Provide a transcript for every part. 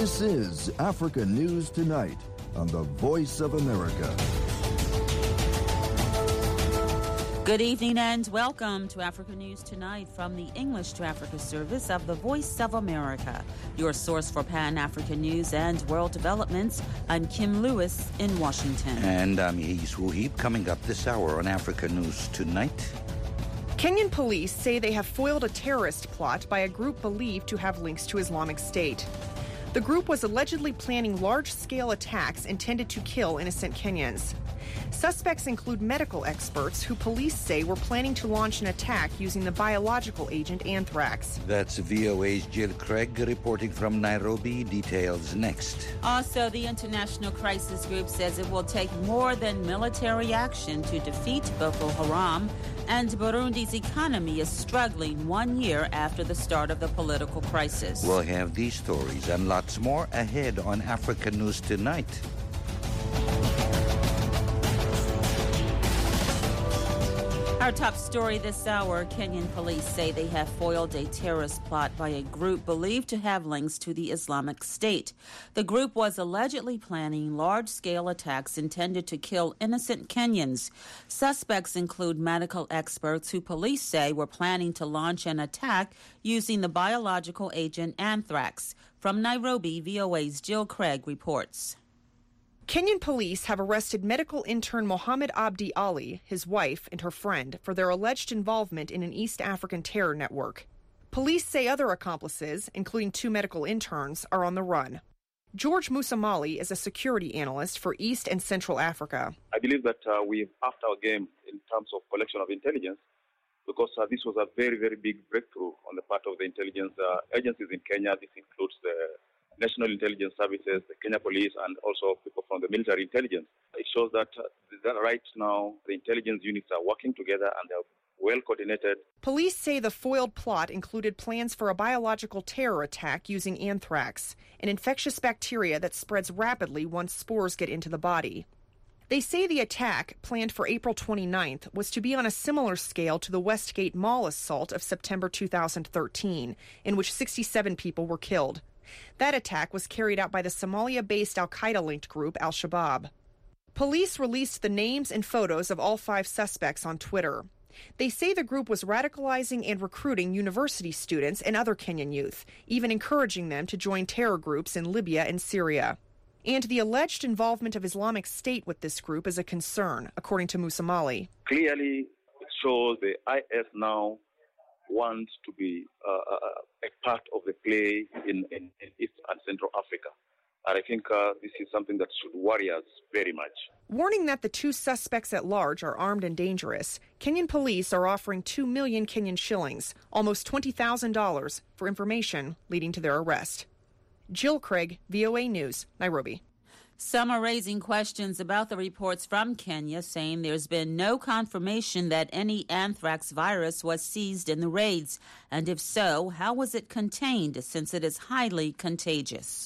This is Africa News Tonight on the Voice of America. Good evening and welcome to Africa News Tonight from the English to Africa service of the Voice of America, your source for Pan-African news and world developments. I'm Kim Lewis in Washington. And I'm Yves Wuhib. Coming up this hour on Africa News Tonight. Kenyan police say they have foiled a terrorist plot by a group believed to have links to Islamic State. The group was allegedly planning large-scale attacks intended to kill innocent Kenyans. Suspects include medical experts who police say were planning to launch an attack using the biological agent anthrax. That's VOA's Jill Craig reporting from Nairobi. Details next. Also, the International Crisis Group says it will take more than military action to defeat Boko Haram, and Burundi's economy is struggling 1 year after the start of the political crisis. We'll have these stories and lots more ahead on Africa News Tonight. Our top story this hour, Kenyan police say they have foiled a terrorist plot by a group believed to have links to the Islamic State. The group was allegedly planning large-scale attacks intended to kill innocent Kenyans. Suspects include medical experts who police say were planning to launch an attack using the biological agent anthrax. From Nairobi, VOA's Jill Craig reports. Kenyan police have arrested medical intern Mohammed Abdi Ali, his wife, and her friend for their alleged involvement in an East African terror network. Police say other accomplices, including 2 medical interns, are on the run. George Musamali is a security analyst for East and Central Africa. I believe that we've upped our game in terms of collection of intelligence because this was a very, very big breakthrough on the part of the intelligence agencies in Kenya. This includes the National Intelligence Services, the Kenya Police, and also people from the military intelligence. It shows that right now the intelligence units are working together and they're well coordinated. Police say the foiled plot included plans for a biological terror attack using anthrax, an infectious bacteria that spreads rapidly once spores get into the body. They say the attack, planned for April 29th, was to be on a similar scale to the Westgate Mall assault of September 2013, in which 67 people were killed. That attack was carried out by the Somalia-based al-Qaeda-linked group Al-Shabaab. Police released the names and photos of all 5 suspects on Twitter. They say the group was radicalizing and recruiting university students and other Kenyan youth, even encouraging them to join terror groups in Libya and Syria. And the alleged involvement of Islamic State with this group is a concern, according to Musamali. Clearly, it shows the IS now wants to be a part of the play in East and Central Africa. And I think this is something that should worry us very much. Warning that the 2 suspects at large are armed and dangerous, Kenyan police are offering 2 million Kenyan shillings, almost $20,000, for information leading to their arrest. Jill Craig, VOA News, Nairobi. Some are raising questions about the reports from Kenya, saying there's been no confirmation that any anthrax virus was seized in the raids. And if so, how was it contained, since it is highly contagious?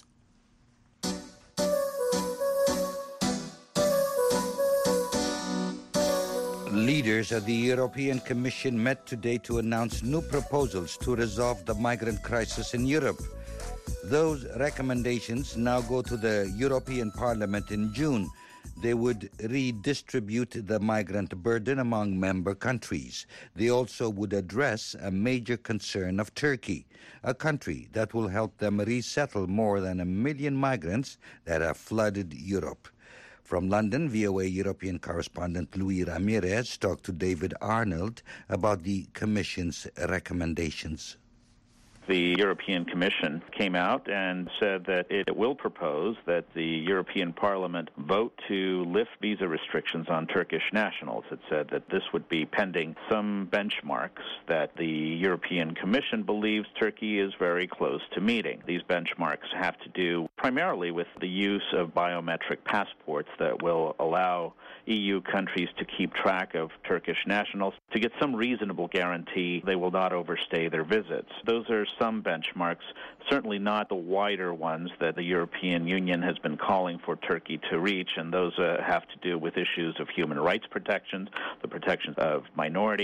Leaders of the European Commission met today to announce new proposals to resolve the migrant crisis in Europe. Those recommendations now go to the European Parliament in June. They would redistribute the migrant burden among member countries. They also would address a major concern of Turkey, a country that will help them resettle more than 1 million migrants that have flooded Europe. From London, VOA European correspondent Louis Ramirez talked to David Arnold about the Commission's recommendations. The European Commission came out and said that it will propose that the European Parliament vote to lift visa restrictions on Turkish nationals. It said that this would be pending some benchmarks that the European Commission believes Turkey is very close to meeting. These benchmarks have to do primarily with the use of biometric passports that will allow EU countries to keep track of Turkish nationals to get some reasonable guarantee they will not overstay their visits. Those are some benchmarks, certainly not the wider ones that the European Union has been calling for Turkey to reach, and those have to do with issues of human rights protections, the protection of minorities.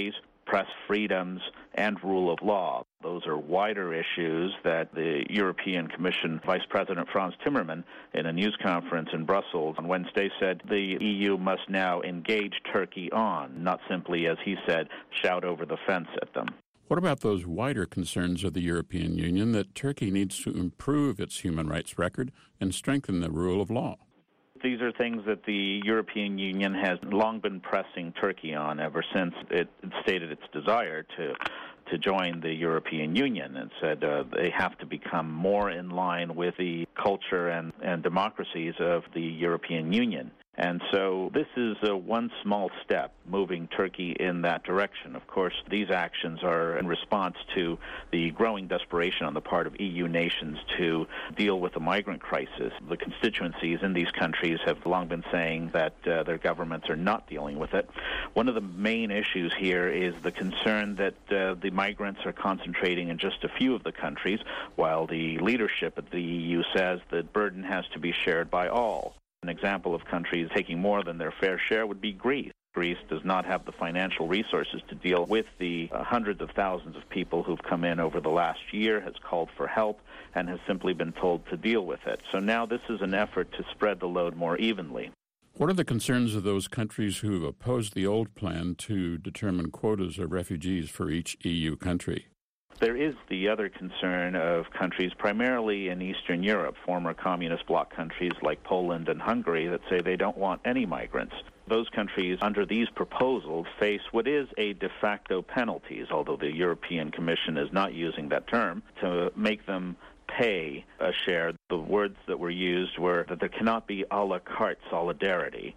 press freedoms, and rule of law. Those are wider issues that the European Commission Vice President Frans Timmermans, in a news conference in Brussels on Wednesday, said the EU must now engage Turkey on, not simply, as he said, shout over the fence at them. What about those wider concerns of the European Union that Turkey needs to improve its human rights record and strengthen the rule of law? These are things that the European Union has long been pressing Turkey on ever since it stated its desire to join the European Union, and said they have to become more in line with the culture and democracies of the European Union. And so this is one small step moving Turkey in that direction. Of course, these actions are in response to the growing desperation on the part of EU nations to deal with the migrant crisis. The constituencies in these countries have long been saying that their governments are not dealing with it. One of the main issues here is the concern that the migrants are concentrating in just a few of the countries, while the leadership of the EU says the burden has to be shared by all. An example of countries taking more than their fair share would be Greece. Greece does not have the financial resources to deal with the hundreds of thousands of people who've come in over the last year, has called for help, and has simply been told to deal with it. So now this is an effort to spread the load more evenly. What are the concerns of those countries who opposed the old plan to determine quotas of refugees for each EU country? There is the other concern of countries primarily in Eastern Europe, former communist bloc countries like Poland and Hungary, that say they don't want any migrants. Those countries, under these proposals, face what is a de facto penalties, although the European Commission is not using that term, to make them pay a share. The words that were used were that there cannot be a la carte solidarity,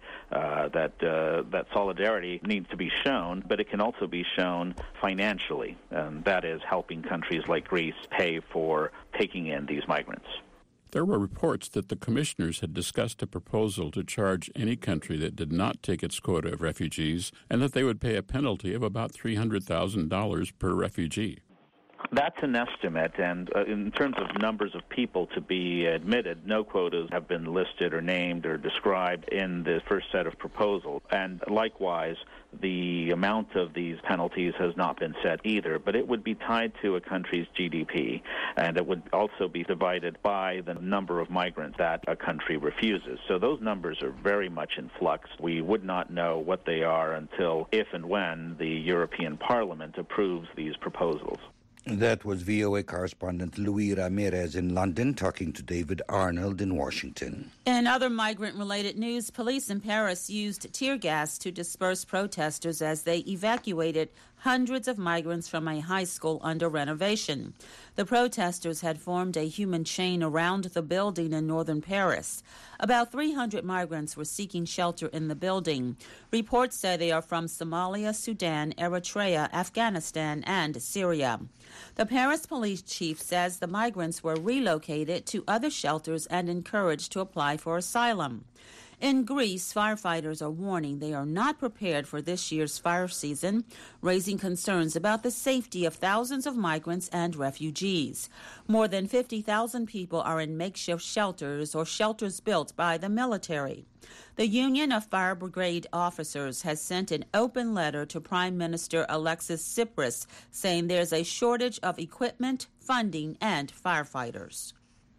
that solidarity needs to be shown, but it can also be shown financially, and that is helping countries like Greece pay for taking in these migrants. There were reports that the commissioners had discussed a proposal to charge any country that did not take its quota of refugees, and that they would pay a penalty of about $300,000 per refugee. That's an estimate, and in terms of numbers of people to be admitted, no quotas have been listed or named or described in the first set of proposals. And likewise, the amount of these penalties has not been set either, but it would be tied to a country's GDP, and it would also be divided by the number of migrants that a country refuses. So those numbers are very much in flux. We would not know what they are until if and when the European Parliament approves these proposals. That was VOA correspondent Louis Ramirez in London talking to David Arnold in Washington. In other migrant-related news, police in Paris used tear gas to disperse protesters as they evacuated hundreds of migrants from a high school under renovation. The protesters had formed a human chain around the building in northern Paris. About 300 migrants were seeking shelter in the building. Reports say they are from Somalia, Sudan, Eritrea, Afghanistan, and Syria. The Paris police chief says the migrants were relocated to other shelters and encouraged to apply for asylum. In Greece, firefighters are warning they are not prepared for this year's fire season, raising concerns about the safety of thousands of migrants and refugees. More than 50,000 people are in makeshift shelters or shelters built by the military. The Union of Fire Brigade Officers has sent an open letter to Prime Minister Alexis Tsipras saying there's a shortage of equipment, funding, and firefighters.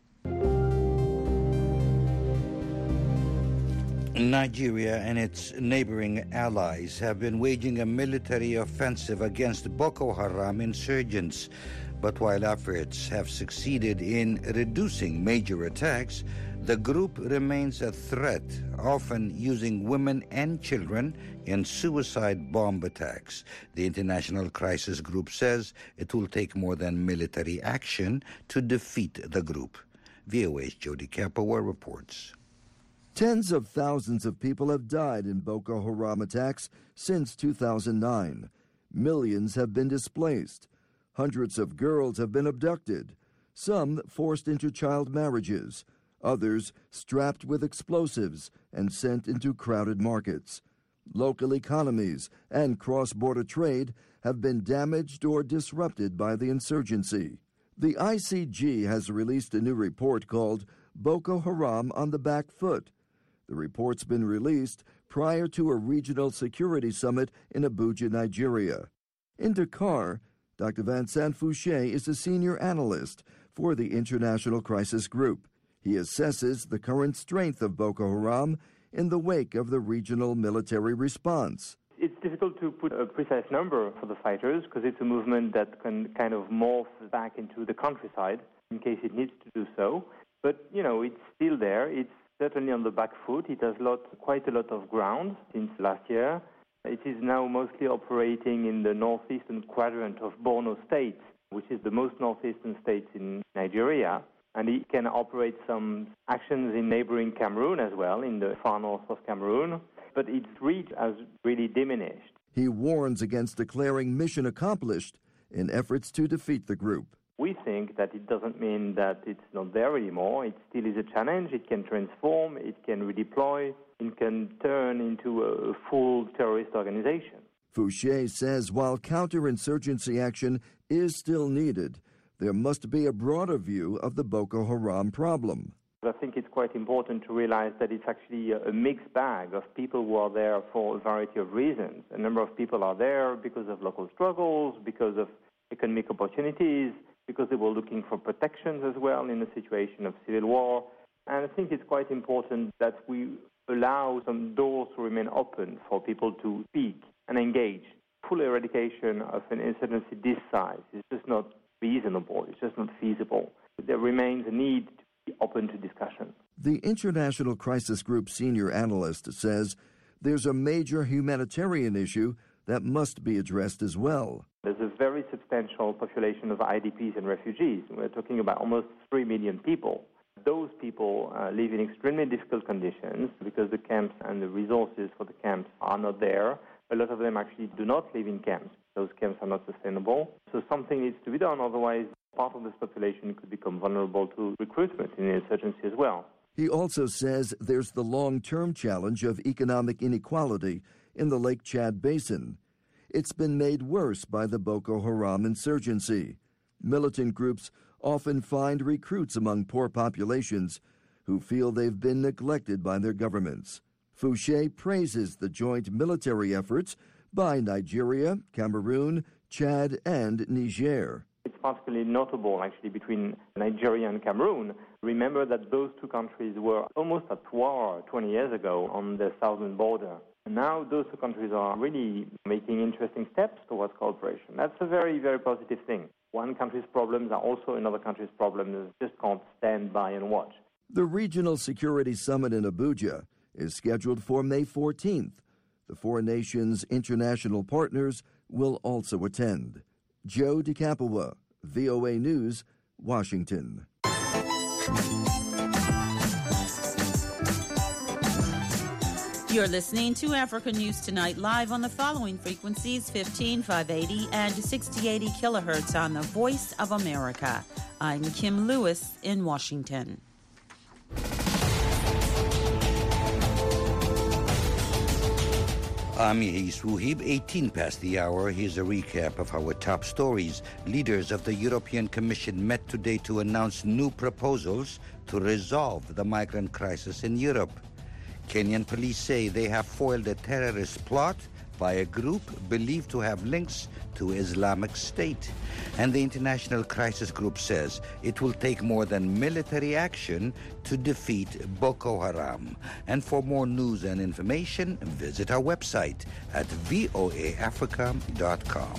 Nigeria and its neighboring allies have been waging a military offensive against Boko Haram insurgents. But while efforts have succeeded in reducing major attacks, the group remains a threat, often using women and children in suicide bomb attacks. The International Crisis Group says it will take more than military action to defeat the group. VOA's Jody Kapoor reports. Tens of thousands of people have died in Boko Haram attacks since 2009. Millions have been displaced. Hundreds of girls have been abducted, some forced into child marriages, others strapped with explosives and sent into crowded markets. Local economies and cross-border trade have been damaged or disrupted by the insurgency. The ICG has released a new report called Boko Haram on the Back Foot. The report's been released prior to a regional security summit in Abuja, Nigeria. In Dakar, Dr. Vincent Fouché is a senior analyst for the International Crisis Group. He assesses the current strength of Boko Haram in the wake of the regional military response. It's difficult to put a precise number for the fighters because it's a movement that can kind of morph back into the countryside in case it needs to do so. But, it's still there. It's certainly on the back foot. It has quite a lot of ground since last year. It is now mostly operating in the northeastern quadrant of Borno State, which is the most northeastern state in Nigeria. And it can operate some actions in neighboring Cameroon as well, in the far north of Cameroon. But its reach has really diminished. He warns against declaring mission accomplished in efforts to defeat the group. We think that it doesn't mean that it's not there anymore. It still is a challenge. It can transform, it can redeploy, it can turn into a full terrorist organization. Fouché says while counterinsurgency action is still needed, there must be a broader view of the Boko Haram problem. I think it's quite important to realize that it's actually a mixed bag of people who are there for a variety of reasons. A number of people are there because of local struggles, because of economic opportunities, because they were looking for protections as well in a situation of civil war. And I think it's quite important that we allow some doors to remain open for people to speak and engage. Full eradication of an insurgency this size is just not reasonable. It's just not feasible. There remains a need to be open to discussion. The International Crisis Group senior analyst says there's a major humanitarian issue that must be addressed as well. There's a very substantial population of IDPs and refugees. We're talking about almost 3 million people. Those people live in extremely difficult conditions because the camps and the resources for the camps are not there. A lot of them actually do not live in camps. Those camps are not sustainable. So something needs to be done, otherwise part of this population could become vulnerable to recruitment in the insurgency as well. He also says there's the long-term challenge of economic inequality in the Lake Chad Basin. It's been made worse by the Boko Haram insurgency. Militant groups often find recruits among poor populations who feel they've been neglected by their governments. Fouché praises the joint military efforts by Nigeria, Cameroon, Chad, and Niger. It's particularly notable, actually, between Nigeria and Cameroon. Remember that those two countries were almost at war 20 years ago on the southern border. And now those two countries are really making interesting steps towards cooperation. That's a very, very positive thing. One country's problems are also another country's problems. Just can't stand by and watch. The Regional Security Summit in Abuja is scheduled for May 14th. The four nations' international partners will also attend. Joe DeCapua, VOA News, Washington. You're listening to Africa News Tonight live on the following frequencies: 15,580 and 6080 kilohertz on the Voice of America. I'm Kim Lewis in Washington. I'm Yehis Wuhib, 18 past the hour. Here's a recap of our top stories. Leaders of the European Commission met today to announce new proposals to resolve the migrant crisis in Europe. Kenyan police say they have foiled a terrorist plot by a group believed to have links to Islamic State. And the International Crisis Group says it will take more than military action to defeat Boko Haram. And for more news and information, visit our website at voaafrica.com.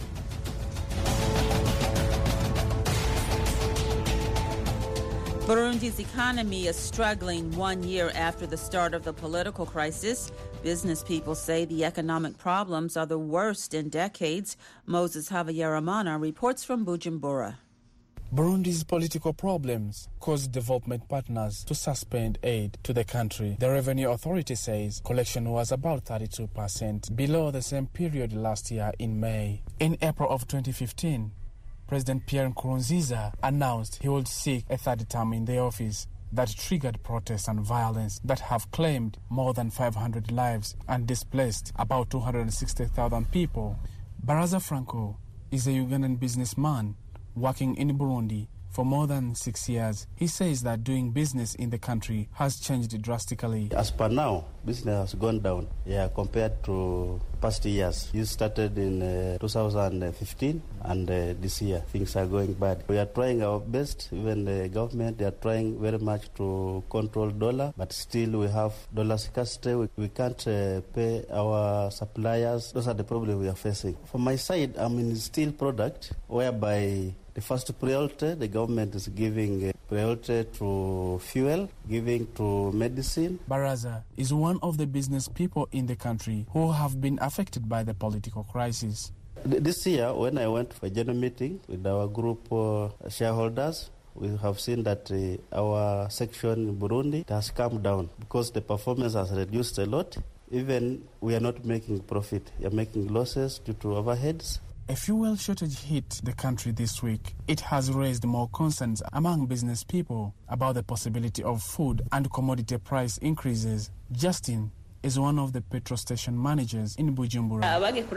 Burundi's economy is struggling 1 year after the start of the political crisis. Business people say the economic problems are the worst in decades. Moses Havyarimana reports from Bujumbura. Burundi's political problems caused development partners to suspend aid to the country. The Revenue Authority says collection was about 32% below the same period last year in May. In April of 2015, President Pierre Nkurunziza announced he would seek a third term in the office. That triggered protests and violence that have claimed more than 500 lives and displaced about 260,000 people. Baraza Franco is a Ugandan businessman working in Burundi for more than 6 years. He says that doing business in the country has changed drastically. As per now, business has gone down, compared to past years. You started in 2015, and this year things are going bad. We are trying our best, even the government, they are trying very much to control dollar, but still we have dollar scarcity. We can't pay our suppliers. Those are the problems we are facing. For my side, I'm in steel product, whereby the first priority, the government is giving priority to fuel, giving to medicine. Baraza is one of the business people in the country who have been affected by the political crisis. This year, when I went for a general meeting with our group shareholders, we have seen that our section in Burundi has come down because the performance has reduced a lot. Even we are not making profit. We are making losses due to overheads. A fuel shortage hit the country this week. It has raised more concerns among business people about the possibility of food and commodity price increases. Justin is one of the petrol station managers in Bujumbura.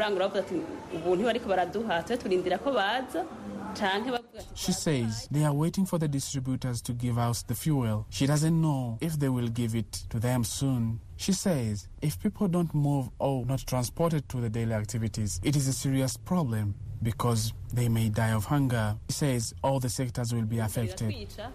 She says they are waiting for the distributors to give out the fuel. She doesn't know if they will give it to them soon. She says if people don't move or not transported to the daily activities, it is a serious problem because they may die of hunger. She says all the sectors will be affected.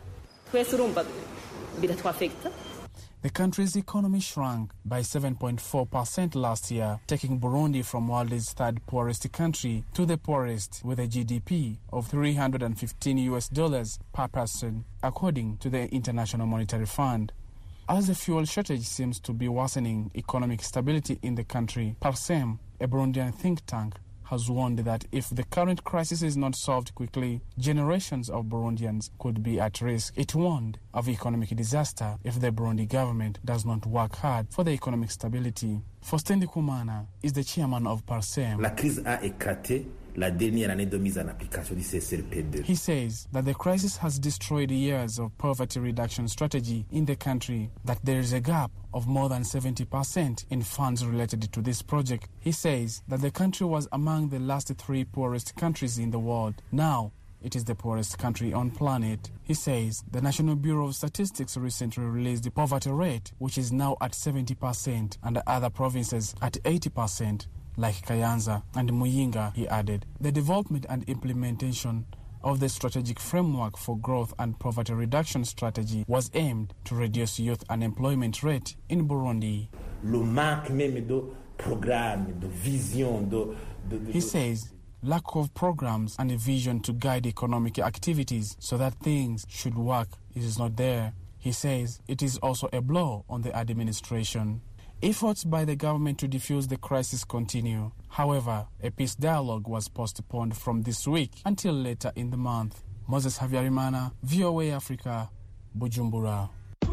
The country's economy shrank by 7.4% last year, taking Burundi from world's third poorest country to the poorest with a GDP of $315 per person, according to the International Monetary Fund. As the fuel shortage seems to be worsening economic stability in the country, Parsem, a Burundian think tank, has warned that if the current crisis is not solved quickly, generations of Burundians could be at risk. It warned of economic disaster if the Burundi government does not work hard for the economic stability. Faustin Ndikumana is the chairman of Parsem. La crise a éclaté la dernière année de mise en application du CSRP2. He says that the crisis has destroyed years of poverty reduction strategy in the country, that there is a gap of more than 70% in funds related to this project. He says that the country was among the last 3 poorest countries in the world. Now, it is the poorest country on planet. He says the National Bureau of Statistics recently released the poverty rate, which is now at 70%, and the other provinces at 80%. Like Kayanza and Muyinga, he added. The development and implementation of the strategic framework for growth and poverty reduction strategy was aimed to reduce youth unemployment rate in Burundi. He says lack of programs and a vision to guide economic activities so that things should work is not there. He says it is also a blow on the administration. Efforts by the government to defuse the crisis continue. However, a peace dialogue was postponed from this week until later in the month. Moses Havyarimana, VOA Africa, Bujumbura.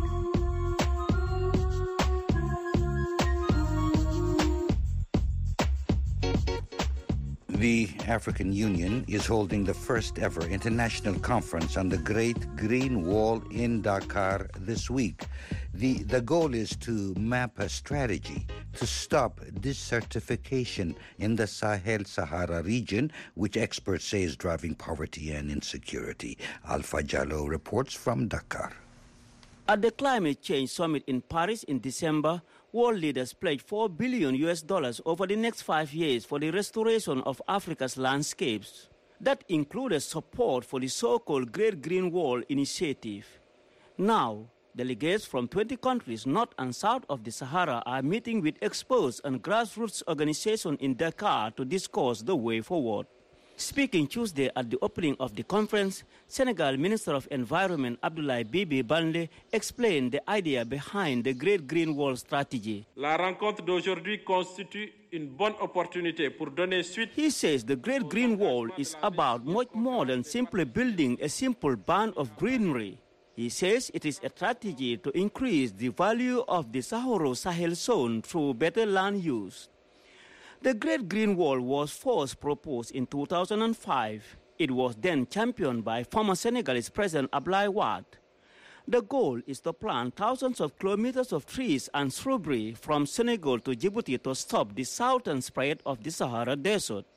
The African Union is holding the first ever international conference on the Great Green Wall in Dakar this week. The goal is to map a strategy to stop desertification in the Sahel-Sahara region, which experts say is driving poverty and insecurity. Alpha Jallo reports from Dakar. At the Climate Change Summit in Paris in December, world leaders pledged $4 billion over the next 5 years for the restoration of Africa's landscapes. That included support for the so-called Great Green Wall initiative. Now, delegates from 20 countries north and south of the Sahara are meeting with experts and grassroots organizations in Dakar to discuss the way forward. Speaking Tuesday at the opening of the conference, Senegal Minister of Environment Abdoulaye Bibi Baldé explained the idea behind the Great Green Wall strategy. La rencontre d'aujourd'hui constitue une bonne opportunité pour donner suite. He says the Great Green Wall is about much more than simply building a simple band of greenery. He says it is a strategy to increase the value of the Sahara-Sahel zone through better land use. The Great Green Wall was first proposed in 2005. It was then championed by former Senegalese President Abdoulaye Wade. The goal is to plant thousands of kilometers of trees and shrubbery from Senegal to Djibouti to stop the southern spread of the Sahara Desert.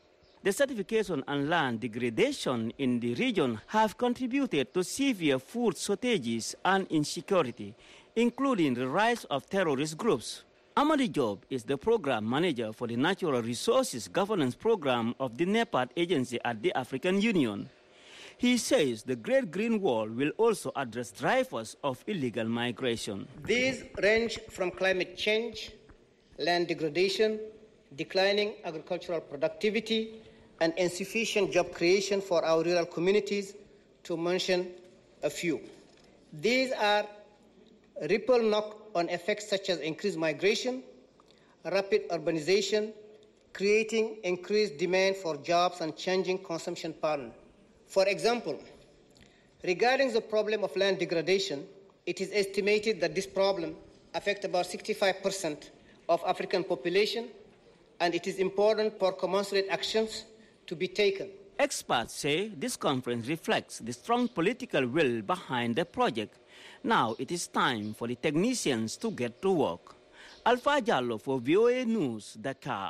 Desertification and land degradation in the region have contributed to severe food shortages and insecurity, including the rise of terrorist groups. Amadi Job is the program manager for the Natural Resources Governance Program of the NEPAD agency at the African Union. He says the Great Green Wall will also address drivers of illegal migration. These range from climate change, land degradation, declining agricultural productivity, and insufficient job creation for our rural communities, to mention a few. These are ripple knock-on effects such as increased migration, rapid urbanization, creating increased demand for jobs and changing consumption patterns. For example, regarding the problem of land degradation, it is estimated that this problem affects about 65% of African population, and it is important for commensurate actions to be taken. Experts say this conference reflects the strong political will behind the project. Now it is time for the technicians to get to work. Alpha Jallo for VOA News, Dakar.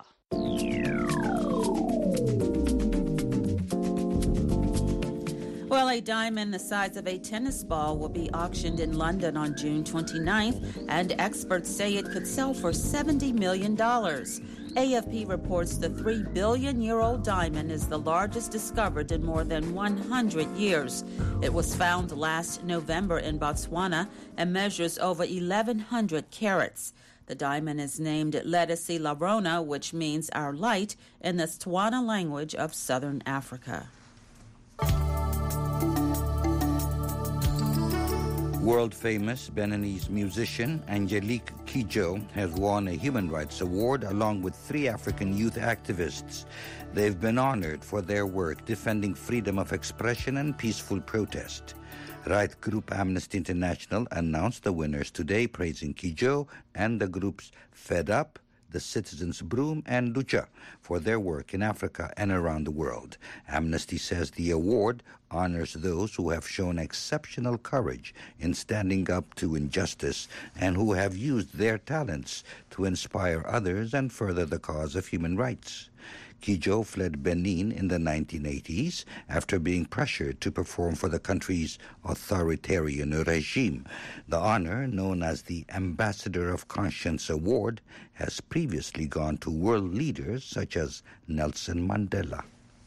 Well, a diamond the size of a tennis ball will be auctioned in London on June 29th, and experts say it could sell for $70 million. AFP reports the 3 billion-year-old diamond is the largest discovered in more than 100 years. It was found last November in Botswana and measures over 1,100 carats. The diamond is named Ledisi Larona, which means our light, in the Tswana language of southern Africa. World-famous Beninese musician Angelique Kidjo has won a Human Rights Award along with 3 African youth activists. They've been honored for their work defending freedom of expression and peaceful protest. Right group Amnesty International announced the winners today, praising Kidjo and the groups Fed Up, the Citizens Broom, and Lucha for their work in Africa and around the world. Amnesty says the award honors those who have shown exceptional courage in standing up to injustice and who have used their talents to inspire others and further the cause of human rights. Kidjo fled Benin in the 1980s after being pressured to perform for the country's authoritarian regime. The honor, known as the Ambassador of Conscience Award, has previously gone to world leaders such as Nelson Mandela.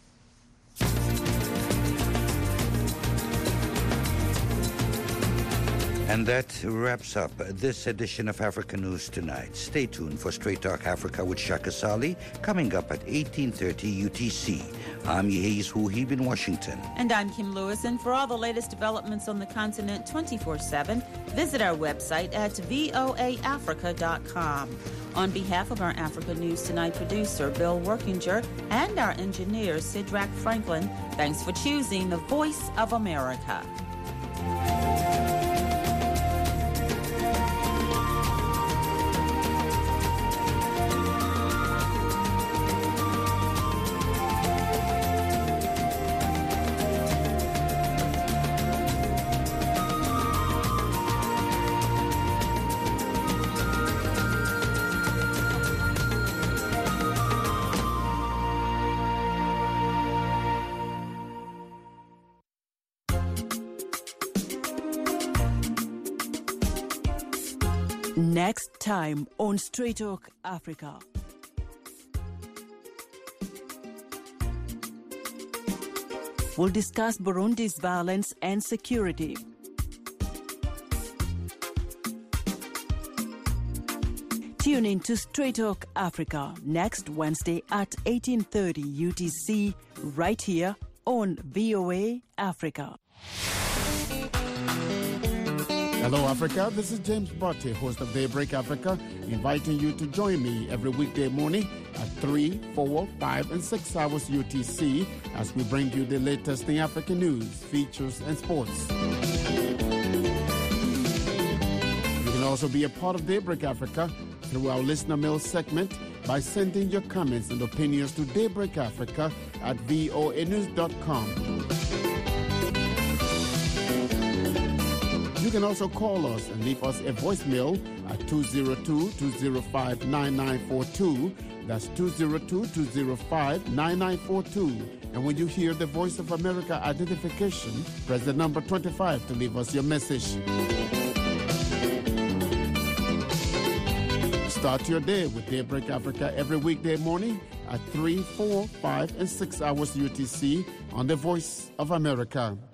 And that wraps up this edition of Africa News Tonight. Stay tuned for Straight Talk Africa with Shaka Sali, coming up at 18:30 UTC. I'm Yehiz Huhib in Washington. And I'm Kim Lewis. And for all the latest developments on the continent 24/7, visit our website at voaafrica.com. On behalf of our Africa News Tonight producer, Bill Workinger, and our engineer, Sidrak Franklin, thanks for choosing the Voice of America. Next time on Straight Talk Africa. We'll discuss Burundi's violence and security. Tune in to Straight Talk Africa next Wednesday at 18:30 UTC right here on VOA Africa. Hello, Africa. This is James Botte, host of Daybreak Africa, inviting you to join me every weekday morning at 3, 4, 5, and 6 hours UTC as we bring you the latest in African news, features, and sports. You can also be a part of Daybreak Africa through our listener mail segment by sending your comments and opinions to daybreakafrica@voanews.com. You can also call us and leave us a voicemail at 202-205-9942. That's 202-205-9942. And when you hear the Voice of America identification, press the number 25 to leave us your message. Start your day with Daybreak Africa every weekday morning at 3, 4, 5, and 6 hours UTC on the Voice of America.